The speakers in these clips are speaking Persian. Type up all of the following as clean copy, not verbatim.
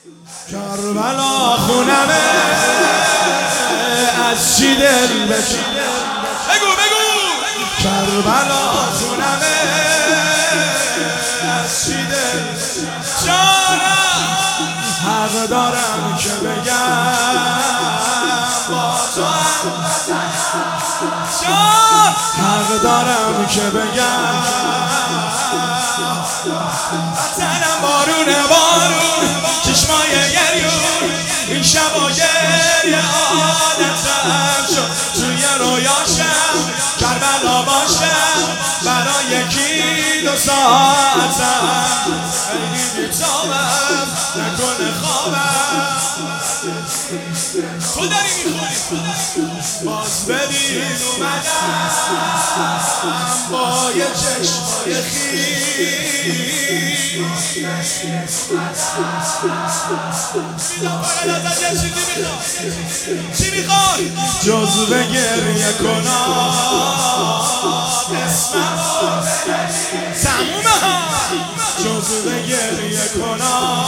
کربلا خونمه از چی دل بشیده. بگو کربلا خونمه از چی دل جانم حق دارم که بگم با تو جان حق دارم که بگم وطنم بارون چشمای گریون این شبا گریه عادتم شد توی رویاشم کربلا باشم برای یکی دو ساعتم خیلی بیتابم نکنه خوابم تو داری میخونی باز ببین اومدم با یه چشمای خیس فقط ازت یه چیزی میخواد چی میخواد جز به گریه کنم اسمم تمومه ها جز به گریه کنم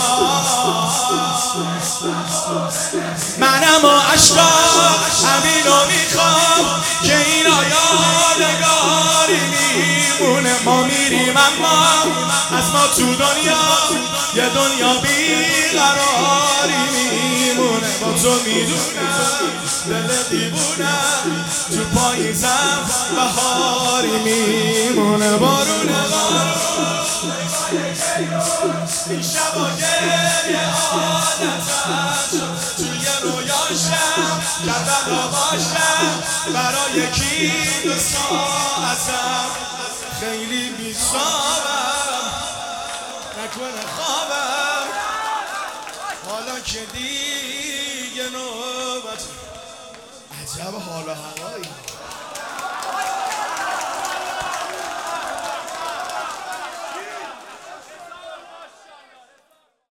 منم و عشقا همینو میخوام که اینا یادگاری میمونه ما میریم اما از ما تو دنیا یه دنیا بیقراری میمونه با تو میدونم دل دیوونم تو پاییزم بهاری میمونه بارونه این شبا گریه عادتم توی رویاشم کربلا باشم برای یکی دو ساعتم خیلی بی‌صبرم نکنه خوابم حالا که دیگه نوبت عجب حال و هوایی